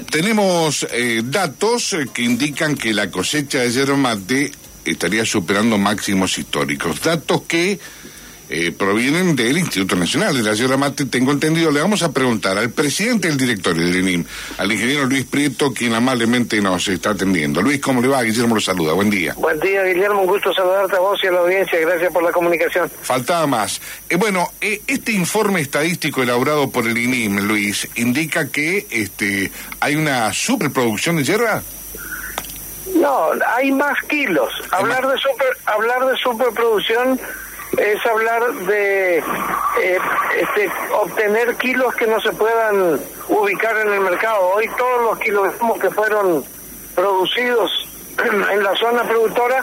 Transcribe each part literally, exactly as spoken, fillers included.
tenemos eh, datos que indican que la cosecha de yerba mate estaría superando máximos históricos. Datos que eh, provienen del Instituto Nacional de la Yerba Mate, tengo entendido. Le vamos a preguntar al presidente del directorio del I N I M, al ingeniero Luis Prieto, quien amablemente nos está atendiendo. Luis, ¿cómo le va? Guillermo lo saluda, buen día. Buen día, Guillermo, un gusto saludarte a vos y a la audiencia, gracias por la comunicación. Faltaba más. Eh, bueno, eh, este informe estadístico elaborado por el I N I M, Luis, indica que este hay una superproducción de yerba. No, hay más kilos. Hablar de super, hablar de superproducción es hablar de eh, este, obtener kilos que no se puedan ubicar en el mercado. Hoy todos los kilogramos que fueron producidos en la zona productora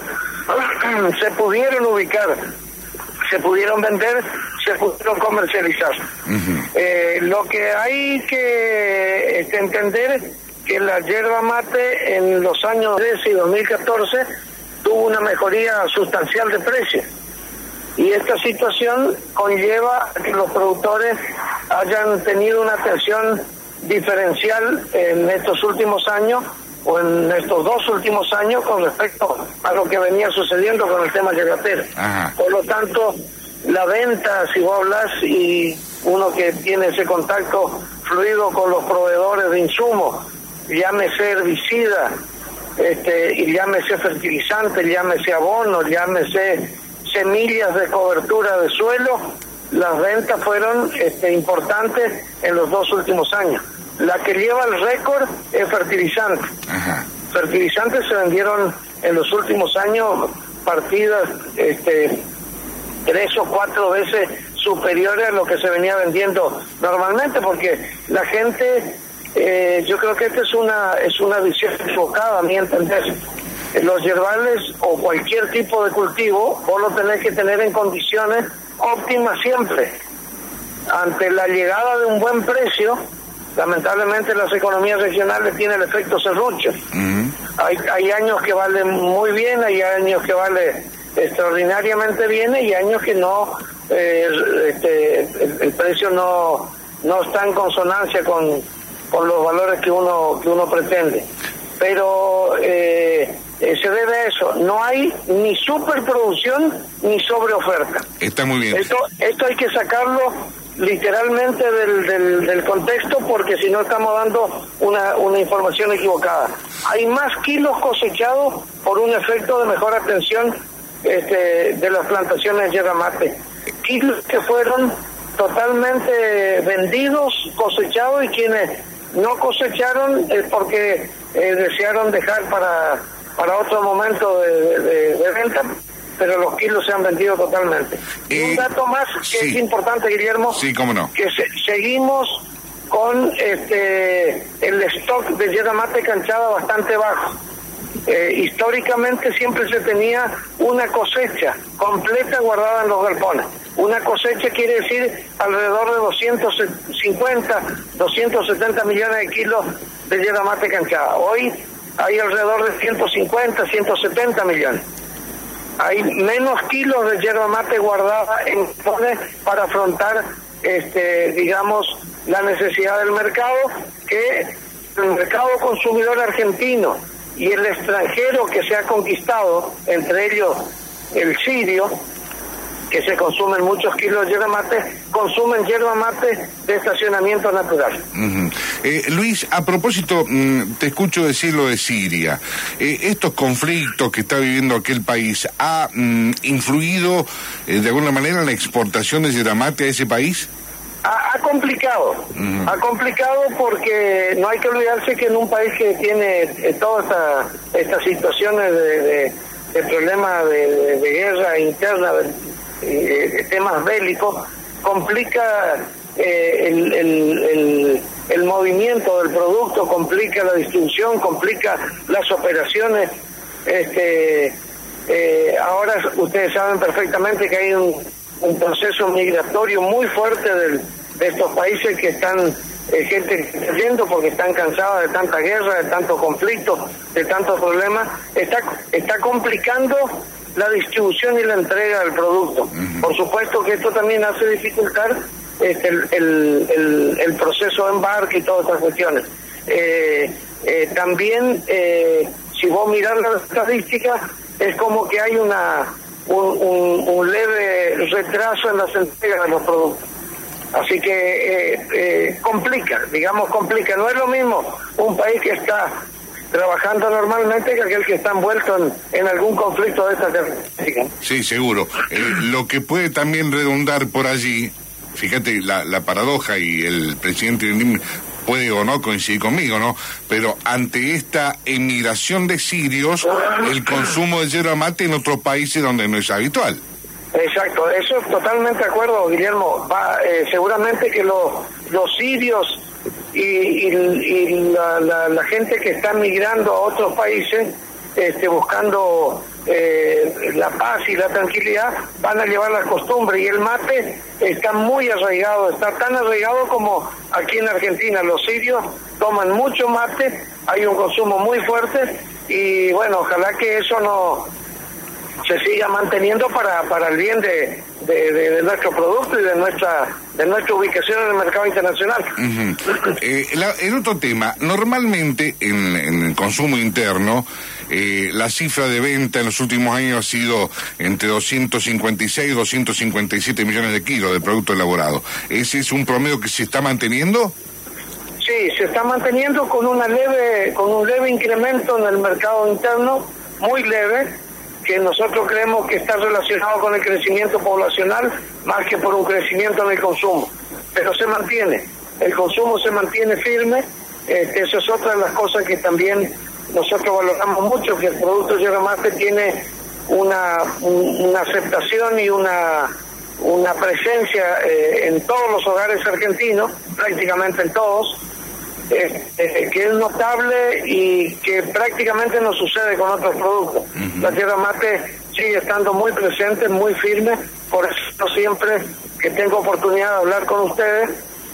se pudieron ubicar, se pudieron vender, se pudieron comercializar. Uh-huh. Eh, lo que hay que este, entender que la yerba mate en los años trece y dos mil catorce tuvo una mejoría sustancial de precio. Y esta situación conlleva a que los productores hayan tenido una atención diferencial en estos últimos años, o en estos dos últimos años, con respecto a lo que venía sucediendo con el tema yerbetero. Por lo tanto, la venta, si vos hablas, y uno que tiene ese contacto fluido con los proveedores de insumos, llámese herbicida, este, y llámese fertilizante, llámese abono, llámese semillas de cobertura de suelo, las ventas fueron este, importantes en los dos últimos años. La que lleva el récord es fertilizante. Ajá. Fertilizantes se vendieron en los últimos años partidas este, tres o cuatro veces superiores a lo que se venía vendiendo normalmente, porque la gente, eh, yo creo que esta es una es una visión equivocada, a mi entender. Los yerbales o cualquier tipo de cultivo, vos lo tenés que tener en condiciones óptimas siempre. Ante la llegada de un buen precio, lamentablemente las economías regionales tienen el efecto serrucho. Uh-huh. Hay, hay años que valen muy bien, hay años que vale extraordinariamente bien y años que no, eh, este, el, el precio no, no está en consonancia con, con los valores que uno, que uno pretende. Pero eh, eh, se debe a eso, no hay ni superproducción ni sobreoferta. Está muy bien. Esto, esto hay que sacarlo literalmente del, del, del contexto, porque si no estamos dando una, una información equivocada. Hay más kilos cosechados por un efecto de mejor atención este, de las plantaciones de yerba mate. Kilos que fueron totalmente vendidos, cosechados, y quienes no cosecharon es porque eh, desearon dejar para para otro momento de, de, de venta, pero los kilos se han vendido totalmente. Y eh, un dato más que sí. Es importante, Guillermo, sí, cómo no, que se, seguimos con este el stock de yerba mate canchada bastante bajo. Eh, históricamente siempre se tenía una cosecha completa guardada en los galpones. Una cosecha quiere decir alrededor de doscientos cincuenta, doscientos setenta millones de kilos de yerba mate canchada. Hoy hay alrededor de ciento cincuenta, ciento setenta millones. Hay menos kilos de yerba mate guardada en galpones para afrontar, este, digamos, la necesidad del mercado, que el mercado consumidor argentino y el extranjero que se ha conquistado, entre ellos el sirio, que se consumen muchos kilos de yerba mate, consumen yerba mate de estacionamiento natural. Uh-huh. eh, Luis, a propósito, mmm, te escucho decir lo de Siria. Eh, ¿Estos conflictos que está viviendo aquel país ha mmm, influido eh, de alguna manera en la exportación de yerba mate a ese país? Ha, ha complicado, uh-huh. ha complicado porque no hay que olvidarse que en un país que tiene eh, todas esta, estas situaciones de, de, de problemas de, de, de guerra interna, de, de temas bélicos, complica eh, el, el, el, el movimiento del producto, complica la distribución, complica las operaciones. Este, eh, ahora ustedes saben perfectamente que hay un, un proceso migratorio muy fuerte del, de estos países que están, eh, gente que está yendo porque están cansadas de tanta guerra, de tanto conflicto, de tantos problemas. Está, está complicando la distribución y la entrega del producto. Uh-huh. Por supuesto que esto también hace dificultar este, el, el, el, el proceso de embarque y todas estas cuestiones. Eh, también, eh, si vos mirás las estadísticas, es como que hay una un, un, un leve retraso en las entregas de los productos. Así que eh, eh, complica, digamos complica. No es lo mismo un país que está trabajando normalmente que aquel que está envuelto en, en algún conflicto de esta característica. Sí, seguro. Eh, lo que puede también redundar por allí, fíjate la, la paradoja, y el presidente puede o no coincidir conmigo, ¿no? Pero ante esta emigración de sirios, el consumo de yerba mate en otros países donde no es habitual. Exacto, eso es totalmente de acuerdo, Guillermo. Va, eh, seguramente que los los sirios y, y, y la, la, la gente que está migrando a otros países, este, buscando eh, la paz y la tranquilidad, van a llevar la costumbre, y el mate está muy arraigado, está tan arraigado como aquí en Argentina. Los sirios toman mucho mate, hay un consumo muy fuerte, y bueno, ojalá que eso no se siga manteniendo para para el bien de, de, de, de nuestro producto y de nuestra de nuestra ubicación en el mercado internacional. Uh-huh. eh, la, el otro tema, normalmente en, en el consumo interno, eh, la cifra de venta en los últimos años ha sido entre doscientos cincuenta y seis y doscientos cincuenta y siete millones de kilos de producto elaborado. ¿Ese es un promedio que se está manteniendo? Sí, se está manteniendo con una leve con un leve incremento en el mercado interno, muy leve, que nosotros creemos que está relacionado con el crecimiento poblacional más que por un crecimiento en el consumo, pero se mantiene, el consumo se mantiene firme. Este, eso es otra de las cosas que también nosotros valoramos mucho, que el producto yerba mate tiene una, un, una aceptación y una, una presencia eh, en todos los hogares argentinos, prácticamente en todos, Eh, eh, que es notable y que prácticamente no sucede con otros productos. Uh-huh. La yerba mate sigue estando muy presente, muy firme. Por eso siempre que tengo oportunidad de hablar con ustedes,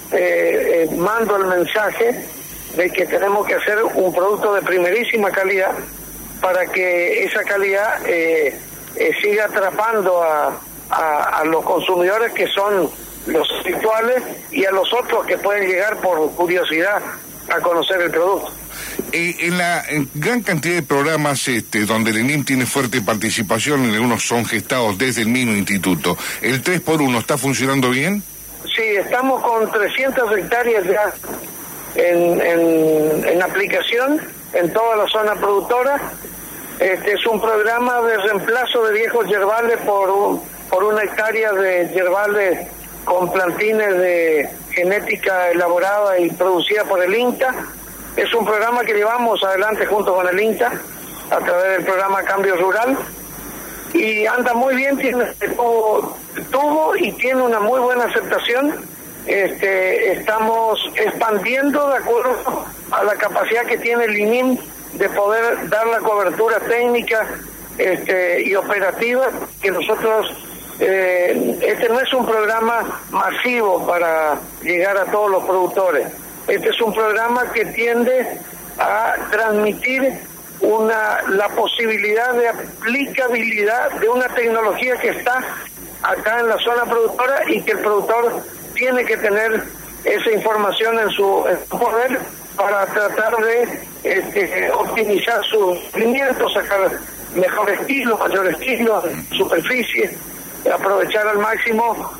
eh, eh, mando el mensaje de que tenemos que hacer un producto de primerísima calidad para que esa calidad eh, eh, siga atrapando a, a, a los consumidores que son los habituales y a los otros que pueden llegar por curiosidad a conocer el producto. Eh, en la en gran cantidad de programas este, donde el E N I M tiene fuerte participación, en algunos son gestados desde el mismo instituto, ¿el tres por uno está funcionando bien? Sí, estamos con trescientas hectáreas ya en, en, en aplicación en toda la zona productora. Este es un programa de reemplazo de viejos yerbales por, un, por una hectárea de yerbales con plantines de genética elaborada y producida por el INTA. Es un programa que llevamos adelante junto con el INTA a través del programa Cambio Rural, y anda muy bien, tiene tuvo, tuvo y tiene una muy buena aceptación. Este, estamos expandiendo de acuerdo a la capacidad que tiene el I N I M de poder dar la cobertura técnica este, y operativa que nosotros. Eh, este no es un programa masivo para llegar a todos los productores. Este es un programa que tiende a transmitir una la posibilidad de aplicabilidad de una tecnología que está acá en la zona productora y que el productor tiene que tener esa información en su, en su poder para tratar de este, optimizar su rendimiento, sacar mejores kilos, mayores kilos, superficie, aprovechar al máximo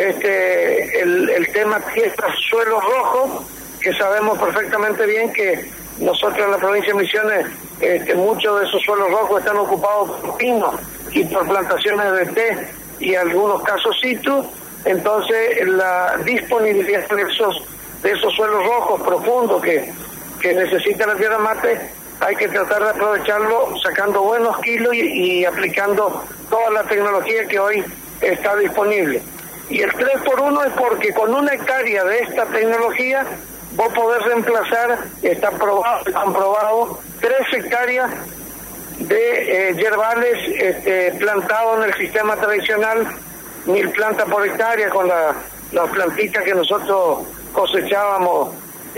este el, el tema tierras, suelos rojos, que sabemos perfectamente bien que nosotros en la provincia de Misiones este, muchos de esos suelos rojos están ocupados por pinos y por plantaciones de té y algunos casos citrus. Entonces la disponibilidad de esos de esos suelos rojos profundos que, que necesita la yerba mate, hay que tratar de aprovecharlo sacando buenos kilos y, y aplicando toda la tecnología que hoy está disponible. Y el tres por uno es porque con una hectárea de esta tecnología vos podés reemplazar, está probado, comprobado, tres hectáreas de eh, yerbales este, plantados en el sistema tradicional, mil plantas por hectárea, con la, las plantitas que nosotros cosechábamos,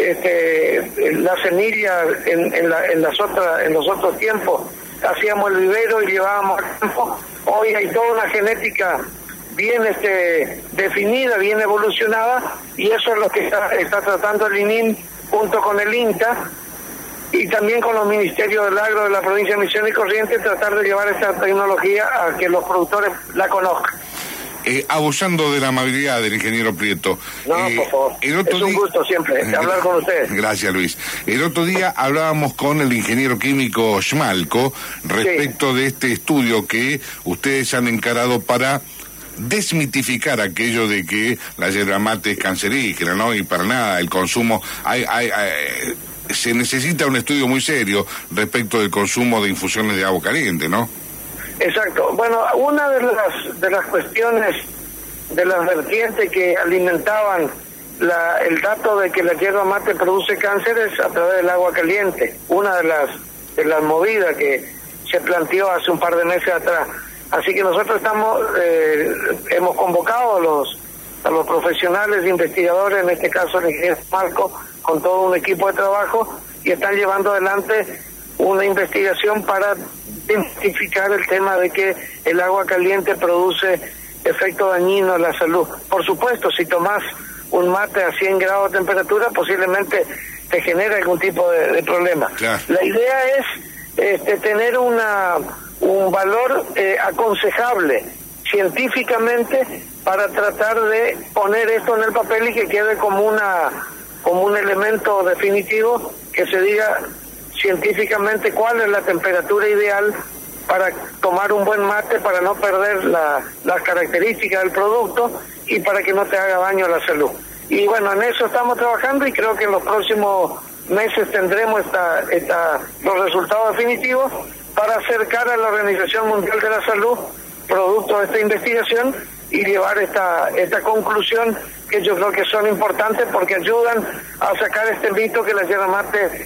este, la semilla en, en, la, en, las otras, en los otros tiempos, hacíamos el vivero y llevábamos al campo. Hoy hay toda una genética bien este, definida, bien evolucionada, y eso es lo que está, está tratando el I N I M junto con el INTA y también con los ministerios del agro de la provincia de Misiones y Corrientes, tratar de llevar esta tecnología a que los productores la conozcan. Eh, abusando de la amabilidad del ingeniero Prieto. No, eh, por favor. El otro es un día... gusto siempre eh, hablar con ustedes. Gracias, Luis. El otro día hablábamos con el ingeniero químico Schmalko respecto sí. de este estudio que ustedes han encarado para desmitificar aquello de que la yerba mate es cancerígena, ¿no? Y para nada, el consumo... hay, hay, hay se necesita un estudio muy serio respecto del consumo de infusiones de agua caliente, ¿no? Exacto. Bueno, una de las de las cuestiones, de las vertientes que alimentaban la, el dato de que la yerba mate produce cáncer es a través del agua caliente. Una de las de las movidas que se planteó hace un par de meses atrás. Así que nosotros estamos eh, hemos convocado a los a los profesionales investigadores, en este caso el ingeniero Marco, con todo un equipo de trabajo, y están llevando adelante una investigación para identificar el tema de que el agua caliente produce efecto dañino a la salud. Por supuesto, si tomás un mate a cien grados de temperatura, posiblemente te genera algún tipo de, de problema. Claro. La idea es este, tener una un valor eh, aconsejable científicamente para tratar de poner esto en el papel y que quede como una como un elemento definitivo, que se diga científicamente cuál es la temperatura ideal para tomar un buen mate, para no perder la, las características del producto y para que no te haga daño a la salud. Y bueno, en eso estamos trabajando y creo que en los próximos meses tendremos esta, esta, los resultados definitivos para acercar a la Organización Mundial de la Salud producto de esta investigación y llevar esta, esta conclusión, que yo creo que son importantes porque ayudan a sacar este mito que la yerba mate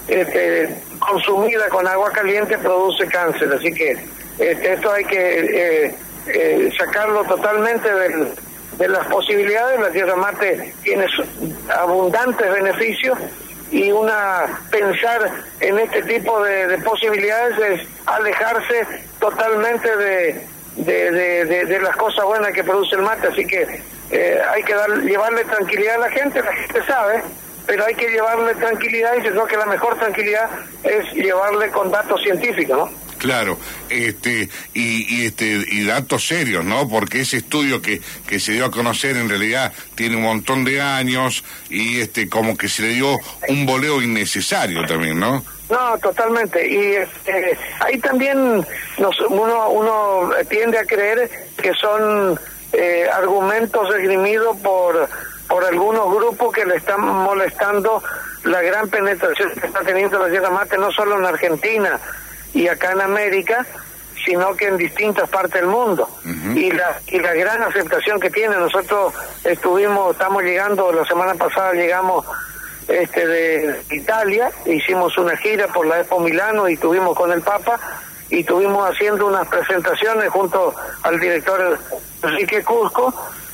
Este, consumida con agua caliente produce cáncer. Así que este, esto hay que eh, eh, sacarlo totalmente del, de las posibilidades. La yerba mate tiene abundantes beneficios y una pensar en este tipo de, de posibilidades es alejarse totalmente de, de, de, de, de las cosas buenas que produce el mate. Así que eh, hay que dar, llevarle tranquilidad a la gente. La gente sabe, pero hay que llevarle tranquilidad, y yo creo que la mejor tranquilidad es llevarle con datos científicos, ¿no? Claro, este y, y este y datos serios, ¿no? Porque ese estudio que que se dio a conocer en realidad tiene un montón de años y este como que se le dio un boleo innecesario también, ¿no? No, totalmente. Y este, ahí también nos, uno uno tiende a creer que son eh, argumentos esgrimidos por por algunos grupos que le están molestando la gran penetración que está teniendo la yerba mate, no solo en Argentina y acá en América, sino que en distintas partes del mundo. Uh-huh. Y la y la gran aceptación que tiene. Nosotros estuvimos, estamos llegando, la semana pasada llegamos este de Italia, hicimos una gira por la Expo Milano y estuvimos con el Papa, y estuvimos haciendo unas presentaciones junto al director Enrique Cusco.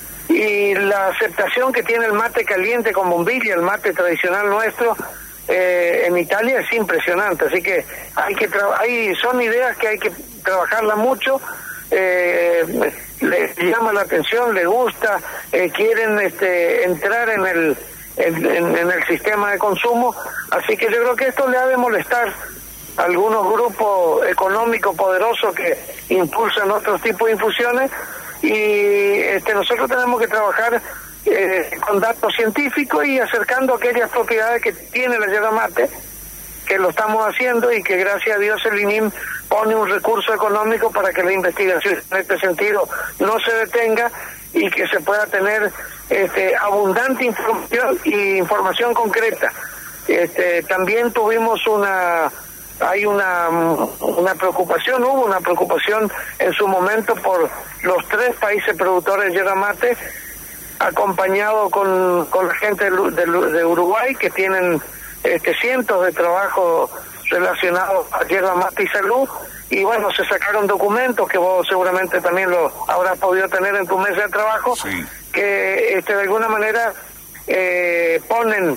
Y la aceptación que tiene el mate caliente con bombilla, el mate tradicional nuestro, eh, en Italia es impresionante. Así que hay que tra- hay son ideas que hay que trabajarlas mucho. Eh, les llama la atención, les gusta, eh, quieren este, entrar en el en, en, en el sistema de consumo. Así que yo creo que esto le ha de molestar a algunos grupos económicos poderosos que impulsan otros tipos de infusiones. Y este, nosotros tenemos que trabajar eh, con datos científicos y acercando aquellas propiedades que tiene la yerba mate, que lo estamos haciendo, y que gracias a Dios el I N I M pone un recurso económico para que la investigación en este sentido no se detenga y que se pueda tener este, abundante información y información concreta. Este, también tuvimos una... hay una una preocupación, hubo una preocupación en su momento por los tres países productores de yerba mate, acompañado con, con la gente de, de, de Uruguay, que tienen este, cientos de trabajos relacionados a yerba mate y salud, y bueno, se sacaron documentos que vos seguramente también lo habrás podido tener en tu mesa de trabajo, sí, que este, de alguna manera eh, ponen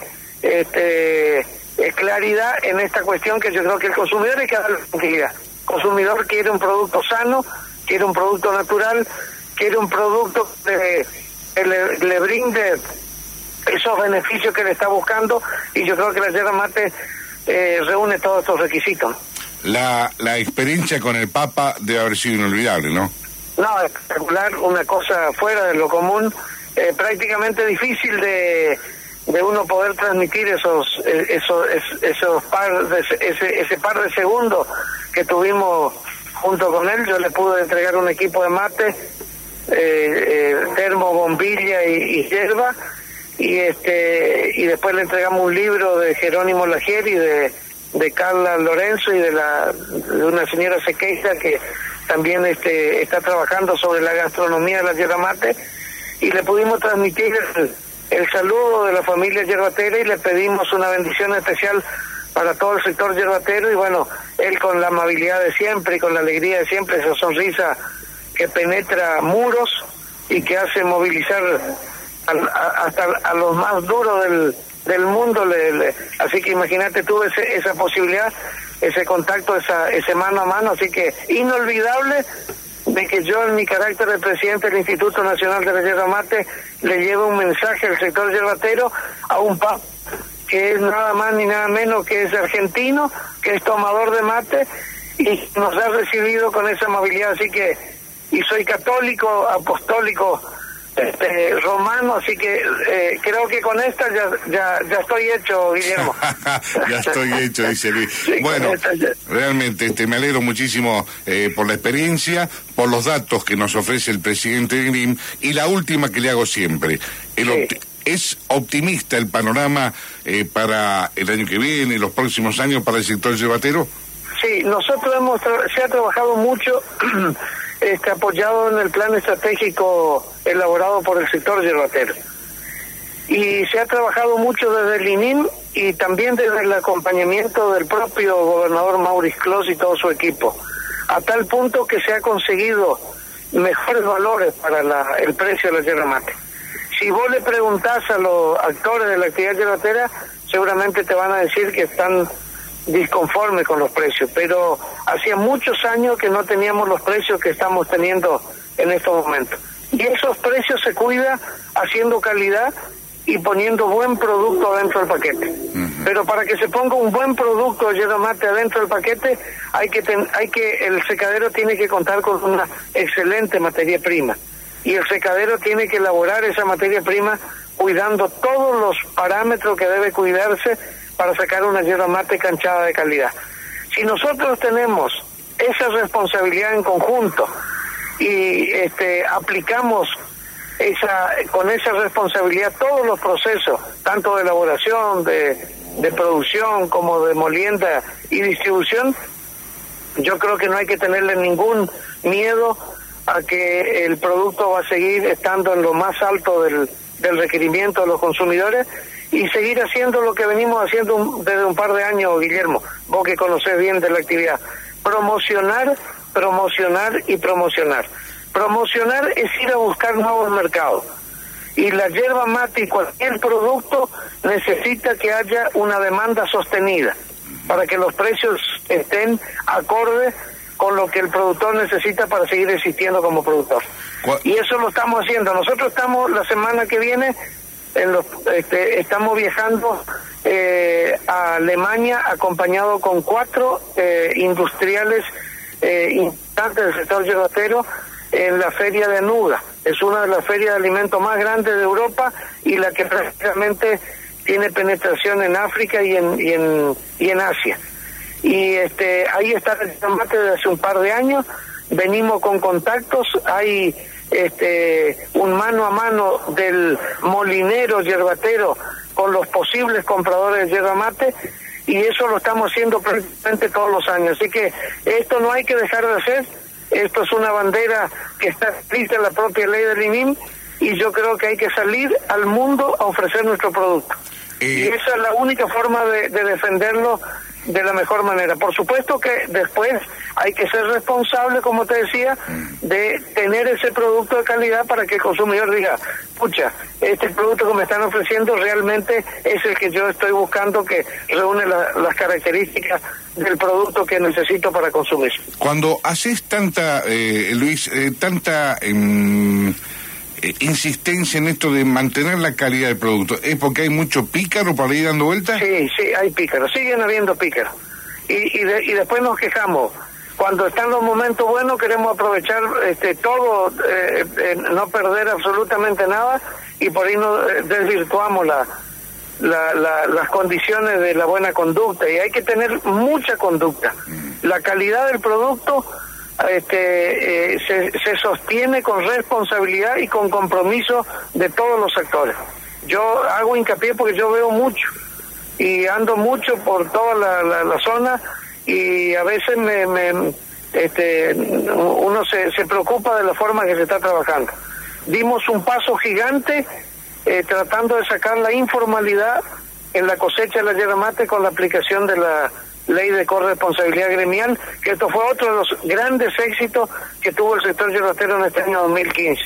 este Eh, claridad en esta cuestión, que yo creo que el consumidor hay que darle tranquilidad. El consumidor quiere un producto sano, quiere un producto natural, quiere un producto que, que le, le brinde esos beneficios que le está buscando, y yo creo que la yerba mate eh, reúne todos estos requisitos. La, la experiencia con el Papa debe haber sido inolvidable, ¿no? No, espectacular, una cosa fuera de lo común, eh, prácticamente difícil de, de uno poder transmitir esos esos esos par de, ese ese par de segundos que tuvimos junto con él. Yo le pude entregar un equipo de mate, eh, eh, termo, bombilla y, y hierba, y este y después le entregamos un libro de Jerónimo Lagieri, de de Carla Lorenzo y de la de una señora Sequeira que también este está trabajando sobre la gastronomía de la yerba mate, y le pudimos transmitir el, el saludo de la familia yerbatera y le pedimos una bendición especial para todo el sector yerbatero. Y bueno, él con la amabilidad de siempre y con la alegría de siempre, esa sonrisa que penetra muros y que hace movilizar a, a, hasta a los más duros del del mundo, le, le, así que imagínate, tuve ese, esa posibilidad, ese contacto, esa, ese mano a mano, así que inolvidable de que yo en mi carácter de presidente del Instituto Nacional de la Yerba Mate le llevo un mensaje al sector yerbatero, a un papa que es nada más ni nada menos que es argentino, que es tomador de mate y nos ha recibido con esa amabilidad, así que, y soy católico, apostólico, Este, romano, así que eh, creo que con esta ya ya ya estoy hecho, Guillermo. Ya estoy hecho, dice Luis. Sí, bueno, ya... realmente este, me alegro muchísimo eh, por la experiencia, por los datos que nos ofrece el presidente de G R I M, y la última que le hago siempre. El sí. opti- ¿Es optimista el panorama eh, para el año que viene, los próximos años para el sector yerbatero? Sí, nosotros hemos tra- se ha trabajado mucho Este, apoyado en el plan estratégico elaborado por el sector yerbatero. Y se ha trabajado mucho desde el I N I M y también desde el acompañamiento del propio gobernador Maurice Clos y todo su equipo, a tal punto que se ha conseguido mejores valores para la, el precio de la yerba mate. Si vos le preguntás a los actores de la actividad yerbatera, seguramente te van a decir que están disconforme con los precios, pero hacía muchos años que no teníamos los precios que estamos teniendo en estos momentos. Y esos precios se cuida haciendo calidad y poniendo buen producto dentro del paquete. Uh-huh. Pero para que se ponga un buen producto de yerba mate adentro del paquete, hay que ten, hay que el secadero tiene que contar con una excelente materia prima. Y el secadero tiene que elaborar esa materia prima cuidando todos los parámetros que debe cuidarse para sacar una yerba mate canchada de calidad. Si nosotros tenemos esa responsabilidad en conjunto y este aplicamos esa con esa responsabilidad todos los procesos, tanto de elaboración, de, de producción, como de molienda y distribución, yo creo que no hay que tenerle ningún miedo a que el producto va a seguir estando en lo más alto del, del requerimiento de los consumidores, y seguir haciendo lo que venimos haciendo un, desde un par de años, Guillermo, vos que conocés bien de la actividad. Promocionar, promocionar y promocionar. Promocionar es ir a buscar nuevos mercados. Y la yerba mate y cualquier producto necesita que haya una demanda sostenida para que los precios estén acordes con lo que el productor necesita para seguir existiendo como productor. ¿Cuál? Y eso lo estamos haciendo. Nosotros estamos la semana que viene En los, este, estamos viajando eh, a Alemania acompañado con cuatro eh, industriales eh, importantes del sector yerbatero en la feria de Nuga. Es una de las ferias de alimentos más grandes de Europa y la que prácticamente tiene penetración en África y en y en, y en Asia. Y este ahí está el tomate desde hace un par de años. Venimos con contactos, hay este un mano a mano del molinero yerbatero con los posibles compradores de yerba mate, y eso lo estamos haciendo prácticamente todos los años. Así que esto no hay que dejar de hacer, esto es una bandera que está escrita en la propia ley del I N I M, y yo creo que hay que salir al mundo a ofrecer nuestro producto. Y, y esa es la única forma de, de defenderlo de la mejor manera. Por supuesto que después hay que ser responsable, como te decía, de tener ese producto de calidad para que el consumidor diga, pucha, este producto que me están ofreciendo realmente es el que yo estoy buscando, que reúne la, las características del producto que necesito para consumir. Cuando haces tanta, eh, Luis, eh, tanta... Eh, eh, insistencia en esto de mantener la calidad del producto? ¿Es porque hay mucho pícaro para ir dando vueltas? Sí, sí, hay pícaros, siguen habiendo pícaros. Y, y, de, y después nos quejamos. Cuando están los momentos buenos queremos aprovechar este todo, eh, eh, no perder absolutamente nada, y por ahí nos eh, desvirtuamos la, la, la, las condiciones de la buena conducta, y hay que tener mucha conducta. La calidad del producto este, eh, se, se sostiene con responsabilidad y con compromiso de todos los actores. Yo hago hincapié porque yo veo mucho y ando mucho por toda la, la, la zona, y a veces me, me este uno se, se preocupa de la forma que se está trabajando. Dimos un paso gigante eh, tratando de sacar la informalidad en la cosecha de la yerba mate con la aplicación de la ley de corresponsabilidad gremial, que esto fue otro de los grandes éxitos que tuvo el sector yerbatero en este año dos mil quince.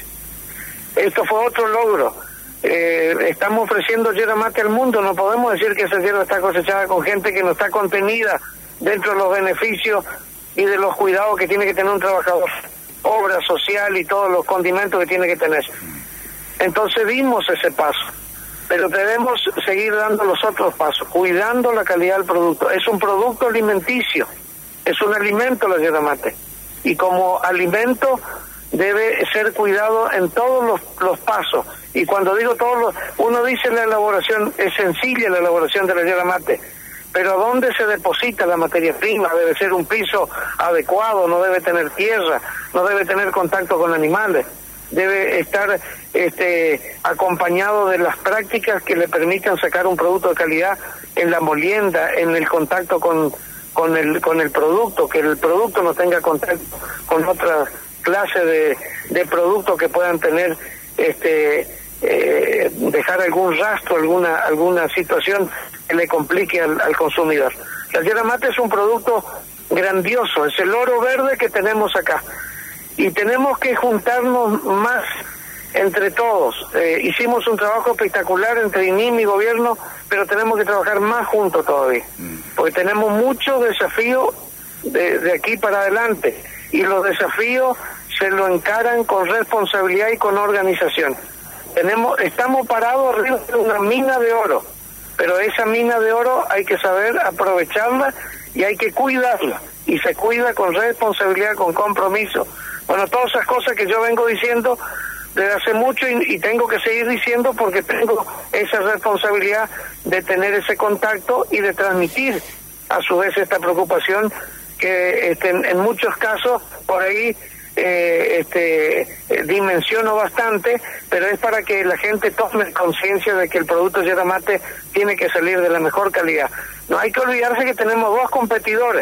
Esto fue otro logro. Eh, estamos ofreciendo yerba mate al mundo, no podemos decir que esa yerba está cosechada con gente que no está contenida dentro de los beneficios y de los cuidados que tiene que tener un trabajador, obra social y todos los condimentos que tiene que tener. Entonces dimos ese paso, pero debemos seguir dando los otros pasos, cuidando la calidad del producto. Es un producto alimenticio, es un alimento la yerba mate, y como alimento debe ser cuidado en todos los, los pasos. Y cuando digo todos los, uno dice la elaboración, es sencilla la elaboración de la yerba mate, pero ¿dónde se deposita la materia prima? Debe ser un piso adecuado, no debe tener tierra, no debe tener contacto con animales, debe estar este, acompañado de las prácticas que le permitan sacar un producto de calidad en la molienda, en el contacto con, con, el, con el producto, que el producto no tenga contacto con otra clase de, de productos que puedan tener, este, eh, dejar algún rastro, alguna, alguna situación que le complique al, al consumidor. La yerba mate es un producto grandioso, es el oro verde que tenemos acá, y tenemos que juntarnos más entre todos. Eh, hicimos un trabajo espectacular entre I N I M y gobierno, pero tenemos que trabajar más juntos todavía, porque tenemos muchos desafíos de, de aquí para adelante, y los desafíos se lo encaran con responsabilidad y con organización. Tenemos, estamos parados arriba de una mina de oro, pero esa mina de oro hay que saber aprovecharla y hay que cuidarla, y se cuida con responsabilidad, con compromiso. Bueno, todas esas cosas que yo vengo diciendo desde hace mucho, y, y tengo que seguir diciendo porque tengo esa responsabilidad de tener ese contacto y de transmitir a su vez esta preocupación que este, en, en muchos casos por ahí eh, este, eh, dimensiono bastante, pero es para que la gente tome conciencia de que el producto yerba mate tiene que salir de la mejor calidad. No hay que olvidarse que tenemos dos competidores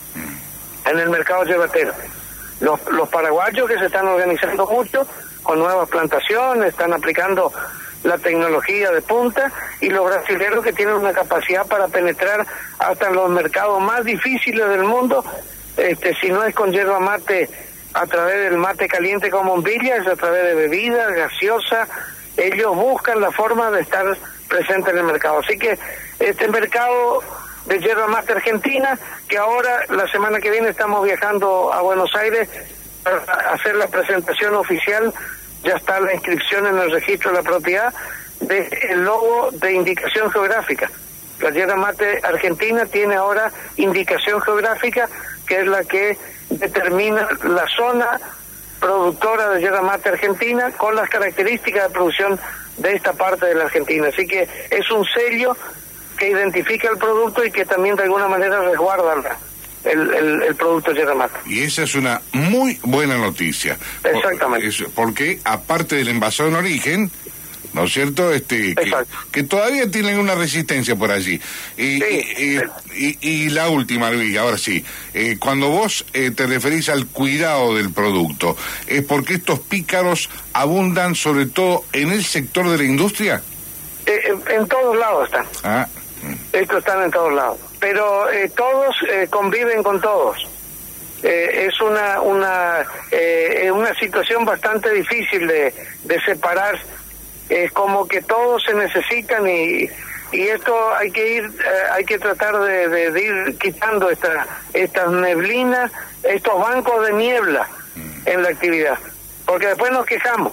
en el mercado yerbatero. Los, los paraguayos, que se están organizando mucho con nuevas plantaciones, están aplicando la tecnología de punta, y los brasileños, que tienen una capacidad para penetrar hasta los mercados más difíciles del mundo, este, si no es con yerba mate a través del mate caliente con bombilla, es a través de bebidas, gaseosa. Ellos buscan la forma de estar presentes en el mercado. Así que este mercado de yerba mate argentina, que ahora la semana que viene estamos viajando a Buenos Aires para hacer la presentación oficial, ya está la inscripción en el registro de la propiedad del logo de indicación geográfica. La yerba mate argentina tiene ahora indicación geográfica, que es la que determina la zona productora de yerba mate argentina con las características de producción de esta parte de la Argentina. Así que es un sello que identifica el producto y que también de alguna manera resguarda el, el, el producto yerba mate. Y esa es una muy buena noticia. Exactamente. Por, es, porque aparte del envasado en origen, ¿no es cierto? Este, que, que todavía tienen una resistencia por allí. Y, sí. y, y, y la última, Luis, ahora sí. Eh, cuando vos eh, te referís al cuidado del producto, ¿es porque estos pícaros abundan sobre todo en el sector de la industria? Eh, en todos lados están. Ah. Estos están en todos lados. Pero eh, todos eh, conviven con todos. Eh, es una, una, eh, una situación bastante difícil de, de separar. Es como que todos se necesitan, y, y esto hay que ir, eh, hay que tratar de, de, de ir quitando esta, estas neblinas, estos bancos de niebla en la actividad, porque después nos quejamos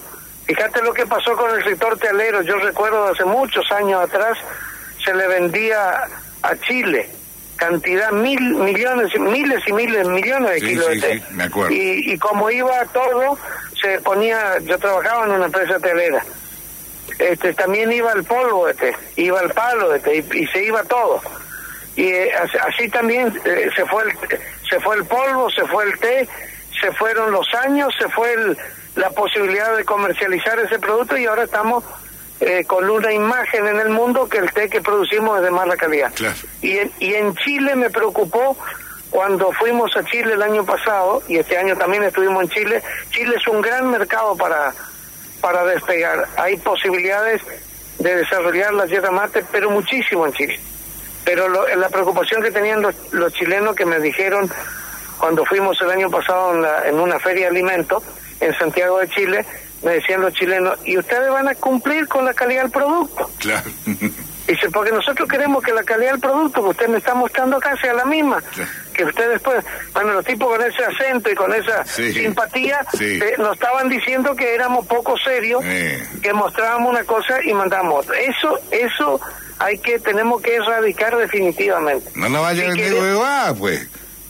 Fíjate lo que pasó con el sector telero. Yo recuerdo hace muchos años atrás se le vendía a Chile cantidad, mil millones, miles y miles, millones de sí, kilos sí, de té. Sí, me acuerdo. Y, y como iba todo, se ponía, yo trabajaba en una empresa telera, este, también iba el polvo de té, iba el palo de té, y, y se iba todo. Y eh, así, así también eh, se fue el se fue el polvo, se fue el té, se fueron los años, se fue el, la posibilidad de comercializar ese producto, y ahora estamos Eh, con una imagen en el mundo que el té que producimos es de mala calidad. Claro. Y en, y en Chile me preocupó cuando fuimos a Chile el año pasado, y este año también estuvimos en Chile. Chile es un gran mercado para para despegar. Hay posibilidades de desarrollar la yerba mate, pero muchísimo en Chile. Pero lo, la preocupación que tenían los, los chilenos, que me dijeron cuando fuimos el año pasado en, la, en una feria de alimentos en Santiago de Chile, me decían los chilenos, ¿y ustedes van a cumplir con la calidad del producto? Claro. Dice, porque nosotros queremos que la calidad del producto que usted me está mostrando acá sea la misma. Claro. Que usted después, bueno, los tipos con ese acento y con esa sí. simpatía, sí. Eh, nos estaban diciendo que éramos poco serios, eh. que mostrábamos una cosa y mandábamos otra. Eso, eso hay que, tenemos que erradicar definitivamente. No nos vaya a vender huevada, pues.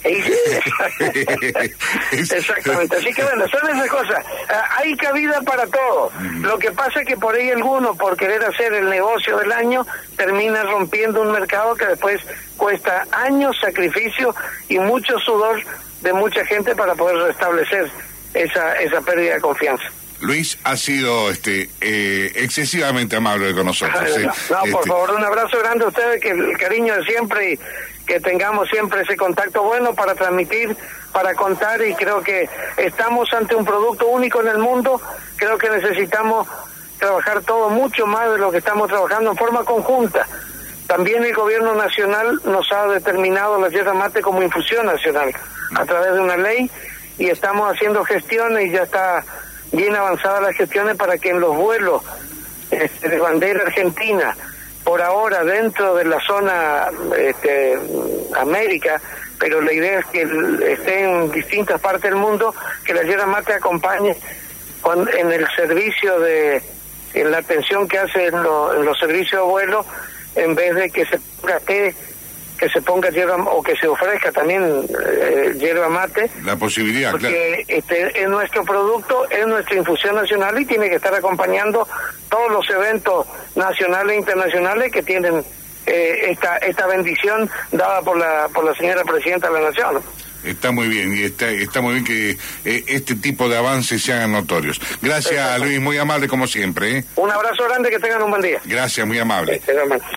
Exactamente, así que bueno, son esas cosas. Uh, hay cabida para todo. Mm. Lo que pasa es que por ahí alguno, por querer hacer el negocio del año, termina rompiendo un mercado que después cuesta años, sacrificio y mucho sudor de mucha gente para poder restablecer esa esa pérdida de confianza. Luis ha sido este eh, excesivamente amable con nosotros. Ay, ¿eh? No, no este... por favor, un abrazo grande a ustedes, que el cariño de siempre, y que tengamos siempre ese contacto bueno para transmitir, para contar, y creo que estamos ante un producto único en el mundo. Creo que necesitamos trabajar todo mucho más de lo que estamos trabajando en forma conjunta. También el gobierno nacional nos ha determinado la yerba mate como infusión nacional a través de una ley, y estamos haciendo gestiones y ya está bien avanzadas las gestiones para que en los vuelos este, de bandera argentina, por ahora dentro de la zona este, América, pero la idea es que esté en distintas partes del mundo, que la yerba mate acompañe con, en el servicio de, en la atención que hace en, lo, en los servicios de vuelo, en vez de que se ponga té, que se ponga yerba, o que se ofrezca también eh, yerba mate. La posibilidad, porque claro. este es nuestro producto, es nuestra infusión nacional, y tiene que estar acompañando todos los eventos nacionales e internacionales que tienen eh, esta esta bendición dada por la por la señora Presidenta de la Nación. Está muy bien, y está está muy bien que eh, este tipo de avances se hagan notorios. Gracias, Luis, muy amable como siempre. ¿eh? Un abrazo grande, que tengan un buen día. Gracias, muy amable. Sí,